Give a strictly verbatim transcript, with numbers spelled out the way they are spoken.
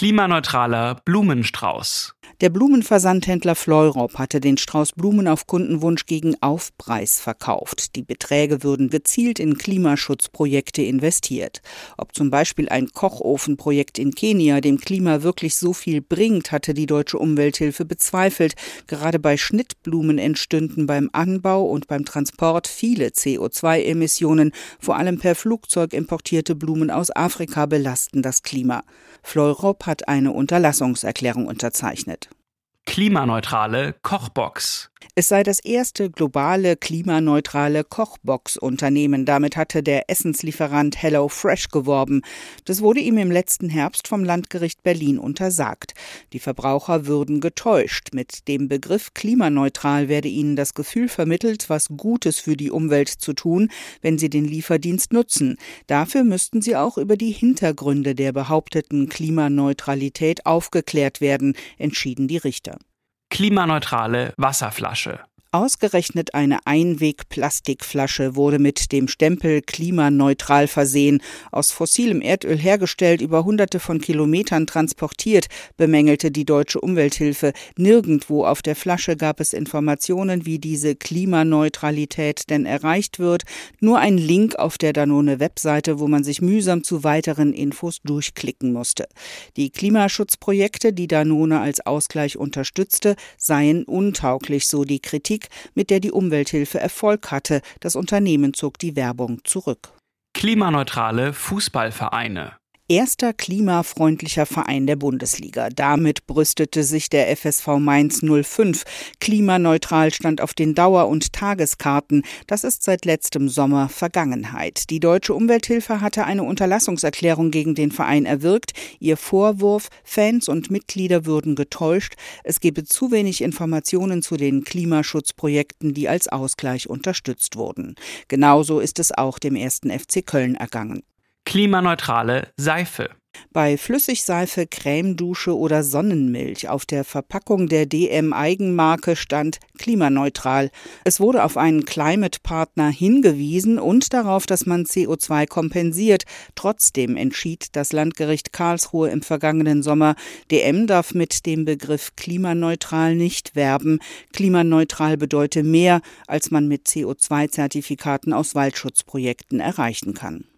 Klimaneutraler Blumenstrauß. Der Blumenversandhändler Fleurop hatte den Strauß Blumen auf Kundenwunsch gegen Aufpreis verkauft. Die Beträge würden gezielt in Klimaschutzprojekte investiert. Ob zum Beispiel ein Kochofenprojekt in Kenia dem Klima wirklich so viel bringt, hatte die Deutsche Umwelthilfe bezweifelt. Gerade bei Schnittblumen entstünden beim Anbau und beim Transport viele C O zwei Emissionen. Vor allem per Flugzeug importierte Blumen aus Afrika belasten das Klima. Fleurop hat eine Unterlassungserklärung unterzeichnet. Klimaneutrale Kochbox. Es sei das erste globale klimaneutrale Kochbox-Unternehmen. Damit hatte der Essenslieferant HelloFresh geworben. Das wurde ihm im letzten Herbst vom Landgericht Berlin untersagt. Die Verbraucher würden getäuscht. Mit dem Begriff klimaneutral werde ihnen das Gefühl vermittelt, was Gutes für die Umwelt zu tun, wenn sie den Lieferdienst nutzen. Dafür müssten sie auch über die Hintergründe der behaupteten Klimaneutralität aufgeklärt werden, entschieden die Richter. Klimaneutrale Wasserflasche. Ausgerechnet eine Einweg-Plastikflasche wurde mit dem Stempel klimaneutral versehen, aus fossilem Erdöl hergestellt, über hunderte von Kilometern transportiert, bemängelte die Deutsche Umwelthilfe. Nirgendwo auf der Flasche gab es Informationen, wie diese Klimaneutralität denn erreicht wird. Nur ein Link auf der Danone-Webseite, wo man sich mühsam zu weiteren Infos durchklicken musste. Die Klimaschutzprojekte, die Danone als Ausgleich unterstützte, seien untauglich, so die Kritik, mit der die Umwelthilfe Erfolg hatte. Das Unternehmen zog die Werbung zurück. Klimaneutrale Fußballvereine. Erster klimafreundlicher Verein der Bundesliga. Damit brüstete sich der F S V Mainz null fünf. Klimaneutral stand auf den Dauer- und Tageskarten. Das ist seit letztem Sommer Vergangenheit. Die Deutsche Umwelthilfe hatte eine Unterlassungserklärung gegen den Verein erwirkt. Ihr Vorwurf, Fans und Mitglieder würden getäuscht. Es gebe zu wenig Informationen zu den Klimaschutzprojekten, die als Ausgleich unterstützt wurden. Genauso ist es auch dem ersten F C Köln ergangen. Klimaneutrale Seife. Bei Flüssigseife, Cremedusche oder Sonnenmilch auf der Verpackung der D M-Eigenmarke stand klimaneutral. Es wurde auf einen Climate-Partner hingewiesen und darauf, dass man C O zwei kompensiert. Trotzdem entschied das Landgericht Karlsruhe im vergangenen Sommer, D M darf mit dem Begriff klimaneutral nicht werben. Klimaneutral bedeute mehr, als man mit C O zwei Zertifikaten aus Waldschutzprojekten erreichen kann.